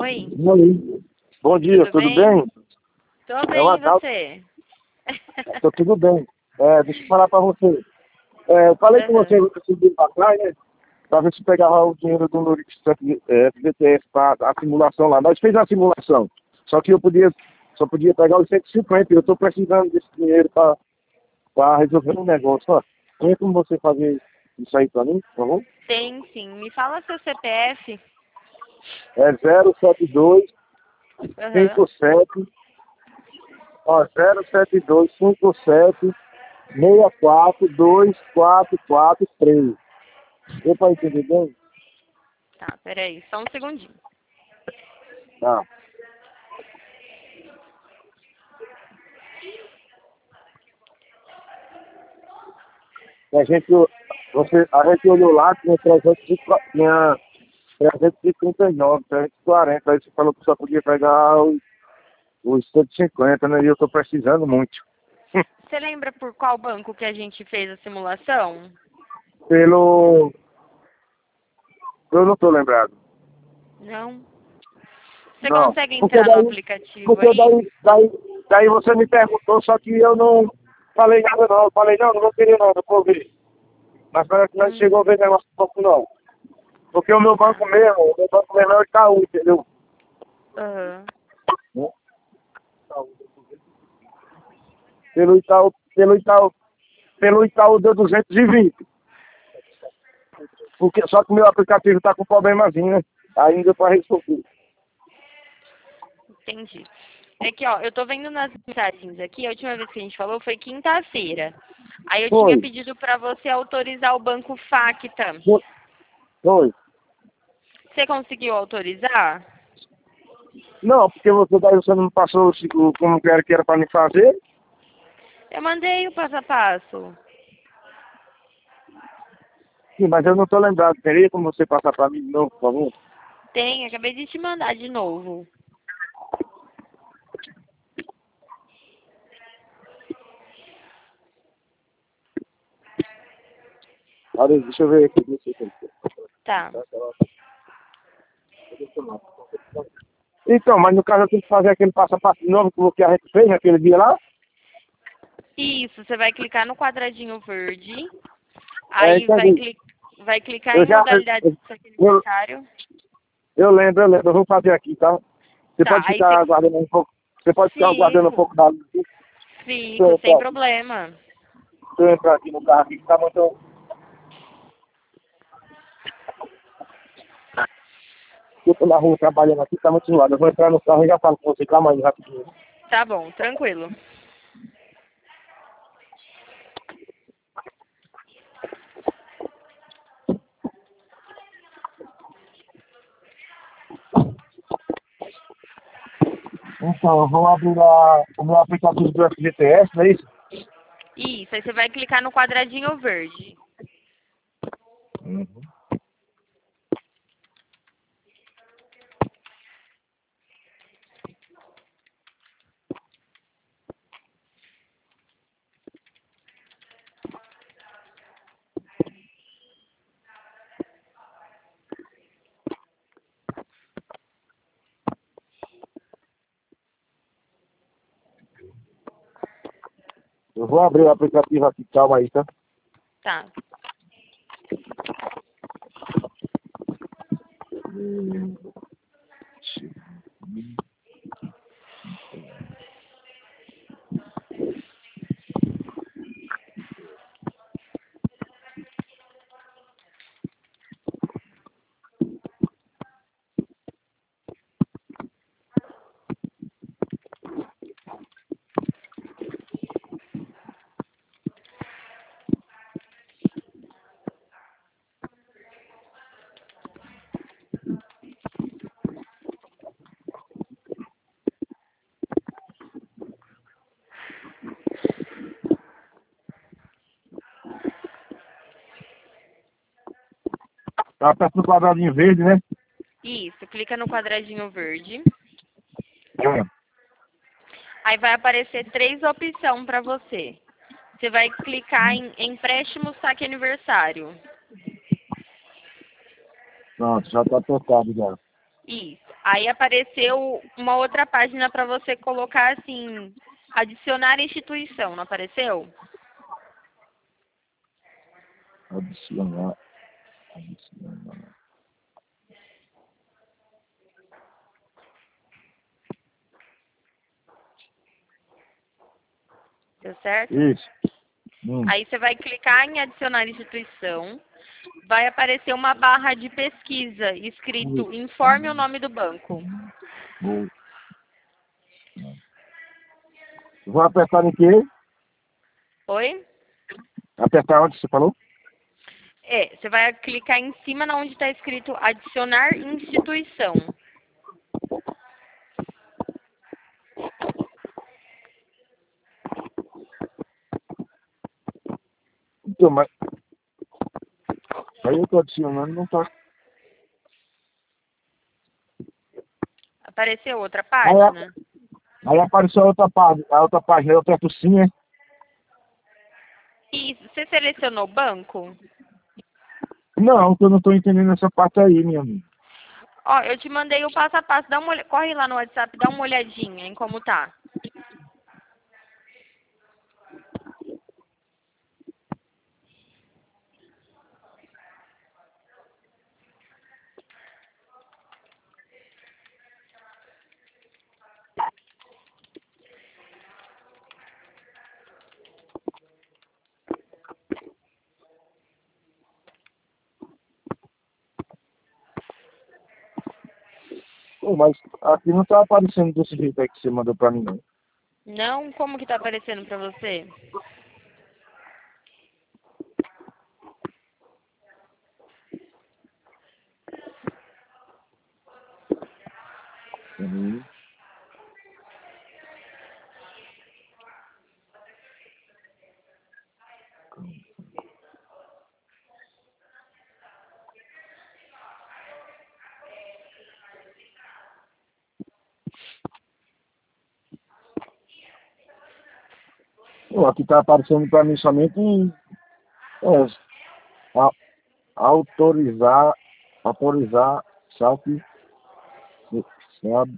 Oi, Oi. Bom dia, tudo bem? Tô bem, uma e você? Tô tudo bem. Deixa eu falar pra você. Eu falei com você Aham. esse dia pra trás, né? Pra ver se pegava o dinheiro do Nurix FGTS pra a simulação lá. Nós fez a simulação. Só que só podia pegar os 150. Eu tô precisando desse dinheiro pra resolver um negócio. Ó, tem como você fazer isso aí pra mim, por favor? Tem sim. Me fala seu CPF. É 072 Aham. 57, ó, 072 57 642443. Deu pra entender bem? Tá, peraí, só um segundinho. Tá. A gente olhou lá, tinha 339, 340. Aí você falou que só podia pegar os 150, né? E eu tô precisando muito. Você lembra por qual banco que a gente fez a simulação? Pelo. Eu não tô lembrado. Não? Você Não. consegue Porque entrar no daí. aplicativo Porque aí? daí você me perguntou, só que eu não falei nada não. Eu falei, não vou querer não, não vou ver. Mas parece que não chegou a Hum, ver negócio pouco não. Porque tá. o meu banco mesmo é o Itaú, entendeu? Aham. Né? Pelo Itaú deu 220. Só que o meu aplicativo tá com problemazinho, né? Ainda para resolver. Entendi. É que, ó, eu tô vendo nas mensagens aqui, a última vez que a gente falou foi quinta-feira. Aí eu tinha Foi. pedido pra você autorizar o banco Facta. Foi. Foi. Você conseguiu autorizar? Não, porque você não me passou como que era para me fazer. Eu mandei o passo a passo. Sim, mas eu não tô lembrado. Teria como você passar para mim de novo, por favor? Tem, acabei de te mandar de novo. Olha, deixa eu ver aqui. Deixa eu ver. Tá. Então, mas no caso eu tenho que fazer aquele passo a passo de novo que a gente fez naquele dia lá. Isso, você vai clicar no quadradinho verde, É, aí vai, entendi. vai clicar Eu em já. modalidade do seu Eu, aniversário. eu lembro. Eu vou fazer aqui, tá? Você Tá, pode aí ficar você aguardando um pouco. Você pode ficar aguardando um fico, pouco da luz. Deixa eu fico, sem entrar aqui. problema. Deixa eu entrar aqui no carro aqui, que tá muito. Eu tô na rua trabalhando aqui, tá muito zoado. Eu vou entrar no carro e já falo com você. Calma aí, rapidinho. Tá bom, tranquilo. Então, eu vou abrir o meu aplicativo do FGTS, não é isso? Isso, aí você vai clicar no quadradinho verde. Uhum. Eu vou abrir o aplicativo aqui, calma aí, tá? Tá. Tá perto do quadradinho verde, né? Isso, clica no quadradinho verde. É. Aí vai aparecer três opções para você. Você vai clicar em empréstimo saque aniversário. Pronto, já tá tocado já. Isso. Aí apareceu uma outra página para você colocar assim, adicionar instituição, não apareceu? Adicionar. Adicionar. Deu certo? Isso. Aí você vai clicar em adicionar instituição. Vai aparecer uma barra de pesquisa escrito informe o nome do banco. Vou, vou apertar em quê? Oi? Apertar onde você falou? Você vai clicar em cima na onde está escrito adicionar instituição. Então, mas aí eu tô adicionando, não tá. Apareceu outra Aí, página? aí apareceu a outra página, eu aperto sim, é? E você selecionou banco? Não, eu não tô entendendo essa parte aí, minha amiga. Ó, eu te mandei o passo a passo. Corre lá no WhatsApp, dá uma olhadinha em como tá. Pô, mas aqui não tá aparecendo desse jeito aí que você mandou pra mim, não. Não? Como que tá aparecendo pra você? Uhum. Pô, aqui tá aparecendo pra mim somente a- autorizar, autorizar, sabe? Sabe?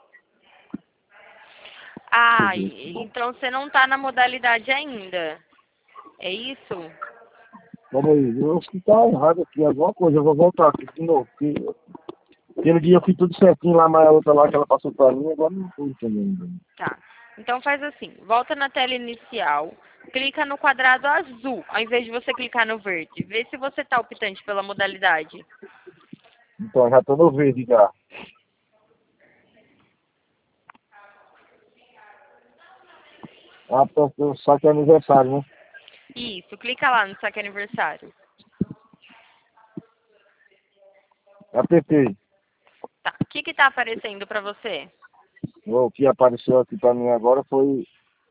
Deixa eu Ah, ver aqui. então você não tá na modalidade ainda. É isso? Calma aí, eu acho que tá errado aqui, alguma coisa, eu vou voltar aqui de novo. Aquele dia eu fiz tudo certinho lá, mas a outra lá que ela passou pra mim, agora não tô entendendo. Tá. Então faz assim, volta na tela inicial, clica no quadrado azul, ao invés de você clicar no verde. Vê se você tá optante pela modalidade. Então, já tô no verde já. Ah, só que é aniversário, né? Isso, clica lá no saque aniversário. Apertei. Tá. O que que tá aparecendo pra você? O que apareceu aqui pra mim agora foi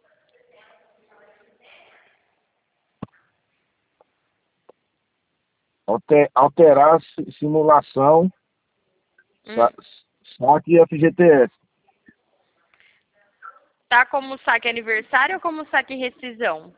alterar simulação, Hum. saque FGTS. Tá como saque aniversário ou como saque rescisão?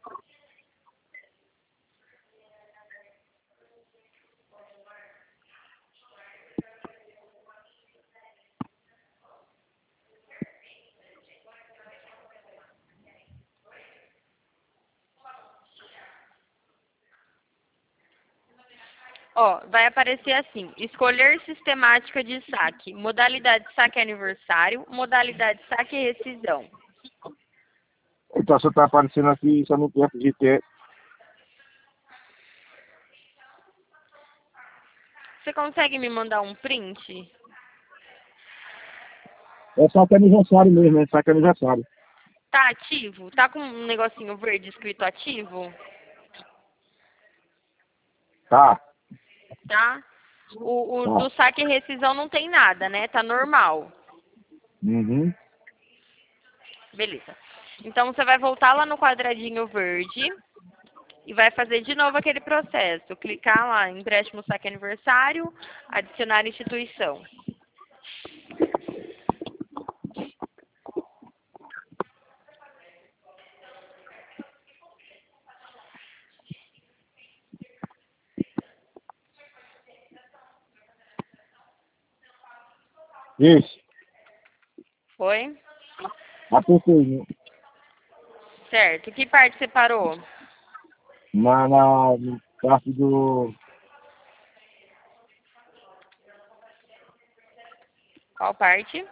Ó, vai aparecer assim: escolher sistemática de saque, modalidade saque aniversário, modalidade saque rescisão. Então só tá aparecendo aqui somente FGTS. Você consegue me mandar um print? É saque aniversário mesmo, é saque aniversário. Tá ativo? Tá com um negocinho verde escrito ativo? Tá, Tá? O tá. do saque e rescisão não tem nada, né? Tá normal. Uhum. Beleza. Então você vai voltar lá no quadradinho verde e vai fazer de novo aquele processo. Clicar lá em empréstimo saque aniversário, adicionar instituição. Isso. Foi? Apertei, né? Certo. Que parte você parou? No parte do... Qual parte?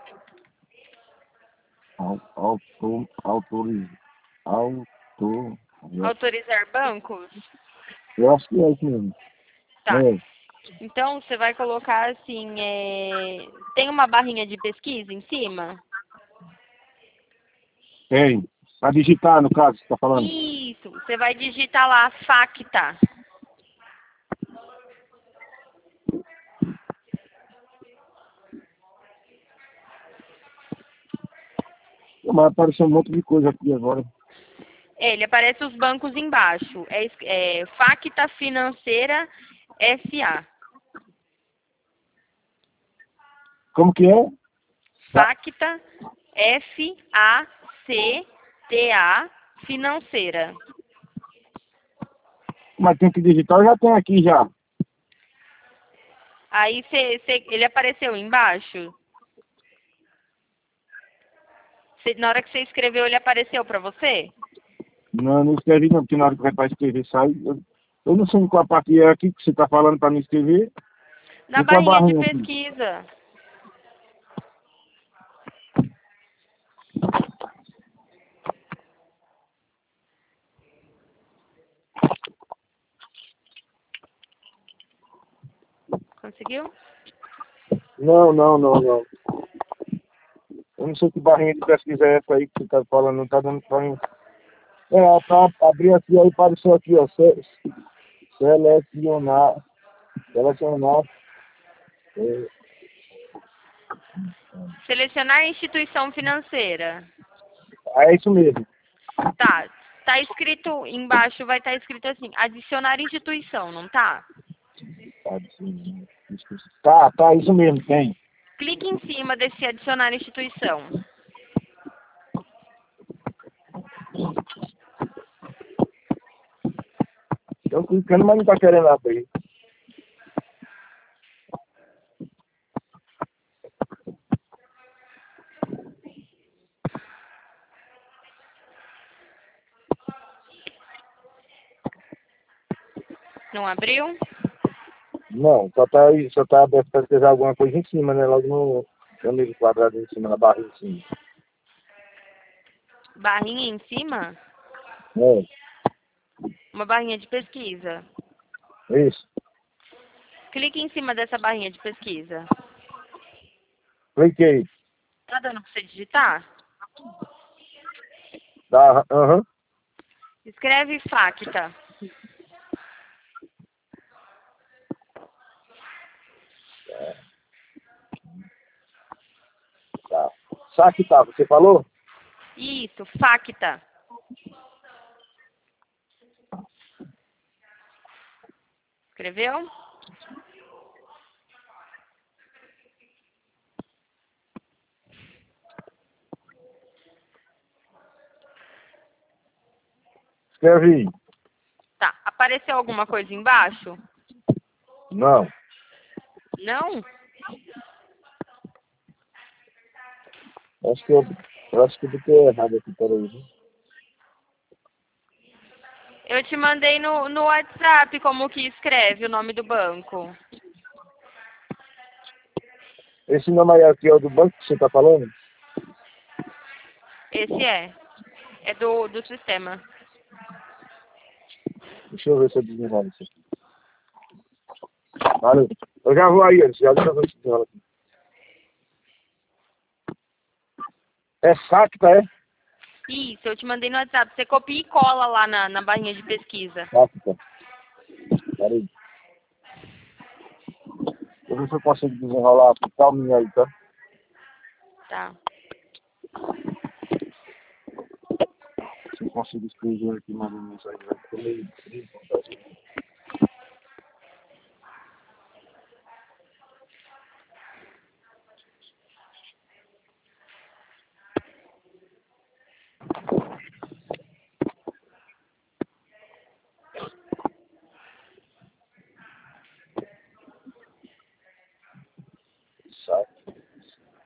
Autoriza. Autor... Autorizar bancos? Eu acho que é isso mesmo. Tá. É. Então, você vai colocar assim, tem uma barrinha de pesquisa em cima? Tem. Pra digitar, no caso, você tá falando? Isso. Você vai digitar lá, FACTA. Mas apareceu um monte de coisa aqui agora. Ele aparece os bancos embaixo. FACTA Financeira SA. Como que é? FACTA, FACTA Financeira. Mas tem que digitar, eu já tenho aqui já. Aí ele apareceu embaixo? Na hora que você escreveu, ele apareceu para você? Não, não escrevi não, porque na hora que vai para escrever sai. Eu não sei em qual parte é aqui que você tá falando para me escrever. Na Em qual barrinha de barrinha aqui? pesquisa. Conseguiu? Não. Eu não sei que barrinha de pesquisa é essa aí que você tá falando, não tá dando pra mim. Pra abrir aqui, aí apareceu aqui, ó. Selecionar. Selecionar. É, Selecionar instituição financeira. é isso mesmo. Tá. Tá escrito embaixo, vai estar escrito assim, adicionar instituição, não tá? Tá, isso mesmo, tem. Clique em cima desse adicionar instituição. Eu clicando, mas não tá querendo abrir. Não abriu? Não, só tá aberto para pesquisar alguma coisa em cima, né? Logo no amigo quadrado em cima, na barra em cima. Barrinha em cima? É, Uma barrinha de pesquisa. isso. Clique em cima dessa barrinha de pesquisa. Cliquei. Tá dando pra você digitar? Tá, aham. Escreve FACTA. Tá. Saque tá, você falou? Isso, FACTA. Escreveu? Escrevi. Tá. Apareceu alguma coisa embaixo? Não. Não? Acho que eu acho que eu botei errado aqui, peraí. Viu? Eu te mandei no WhatsApp como que escreve o nome do banco. Esse nome aí aqui é o do banco que você tá falando? Esse é. É do sistema. Deixa eu ver se eu desenrolo isso aqui. Valeu. Eu já vou aí, já deixa eu ver se desenrola aqui. É Sacta, é? Isso, eu te mandei no WhatsApp. Você copia e cola lá na barrinha de pesquisa. Sacta. Peraí. Deixa eu ver se eu consigo desenrolar a calminha aí, tá? Tá. Se eu consigo escrever aqui, manda mensagem, vai ficar meio frio. Sacta.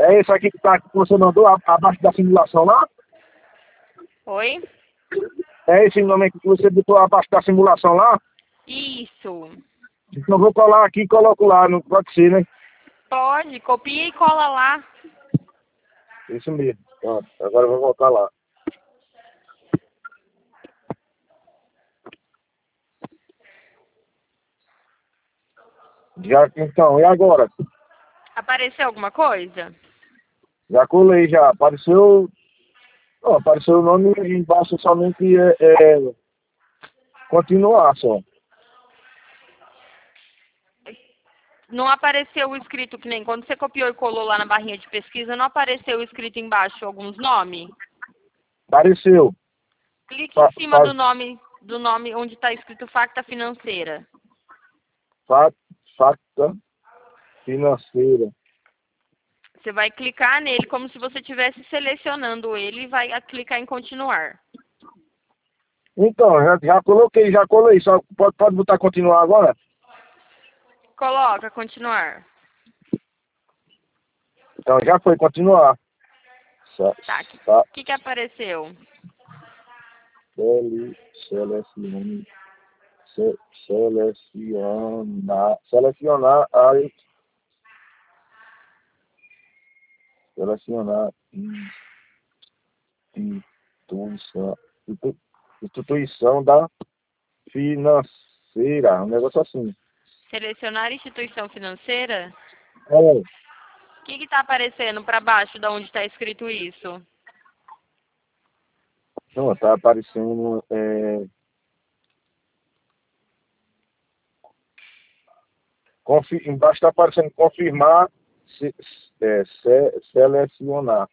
É esse aqui que, tá, que você mandou abaixo da simulação lá? Oi? É esse nome aqui que você botou abaixo da simulação lá? Isso. Então eu vou colar aqui e coloco lá, não pode ser, né? Pode, copia e cola lá. Isso mesmo. Pronto, agora eu vou voltar lá. Já, então, e agora? Apareceu alguma coisa? Já colei já. Apareceu. Não, apareceu o nome embaixo somente continuar só. Não apareceu escrito que nem quando você copiou e colou lá na barrinha de pesquisa, não apareceu escrito embaixo alguns nomes? Apareceu. Clique em Fa, cima fa, do nome onde está escrito Facta Financeira. fa, facta financeira. Você vai clicar nele como se você estivesse selecionando ele e vai clicar em continuar. Então, já coloquei, já colei. Só pode botar continuar agora? Coloca continuar. Então já foi continuar. Tá. Tá. O que apareceu? Selecione. Selecionar área. Selecionar instituição, instituição da financeira, um negócio assim. Selecionar instituição financeira? É, O que está aparecendo para baixo da onde está escrito isso? não, tá aparecendo, embaixo está aparecendo confirmar, selecionar,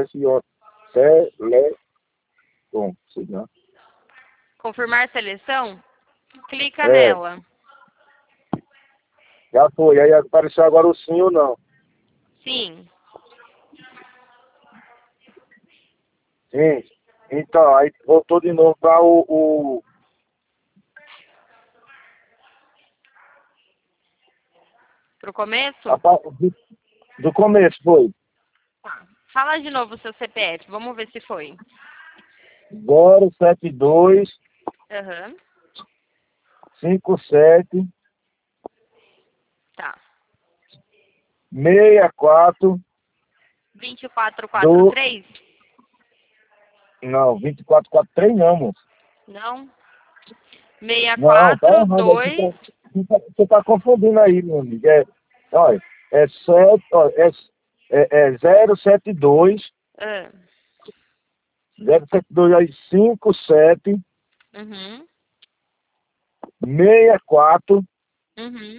bom, sei lá. Confirmar seleção? Clica É, nela. já foi, aí apareceu agora o sim ou não. Sim. Sim, então, aí voltou de novo para Pro começo? do começo, foi. Fala de novo o seu CPF. Vamos ver se foi. 072 Aham. 57 Tá. 64 do 2443? não, 2443 não, moço. Não. Não, tá errado. 642. Você tá confundindo aí, meu amigo. Olha, é 072 Ah. 072 aí 57 Uhum. 64 Uhum.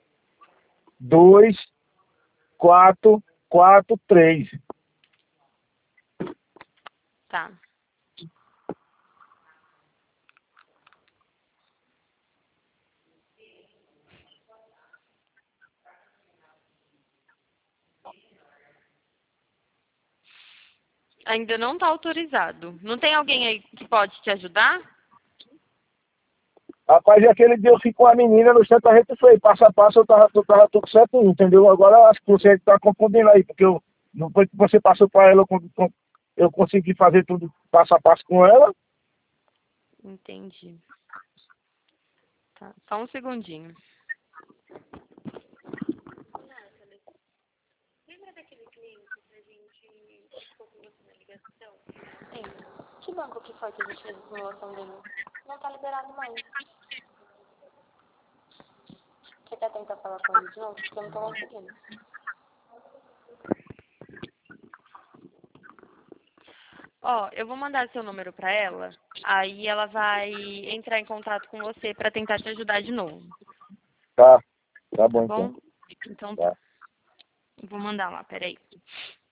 2443. Tá. Ainda não está autorizado. Não tem alguém aí que pode te ajudar? Rapaz, e aquele dia eu fui com a menina no centro, a gente foi passo a passo, eu tava tudo certo, entendeu? Agora eu acho que você está confundindo aí, porque não foi que você passou para ela, eu consegui fazer tudo passo a passo com ela. Entendi. Tá. Só um segundinho. Sim. Que banco que foi que a gente fez a simulação dele? Não tá liberado mais. Você quer tentar falar com ele de novo? Porque eu não tô conseguindo. Ó, eu vou mandar seu número pra ela, aí ela vai entrar em contato com você pra tentar te ajudar de novo. Tá Tá bom então. bom? Então tá. Tá. Eu vou mandar lá, peraí.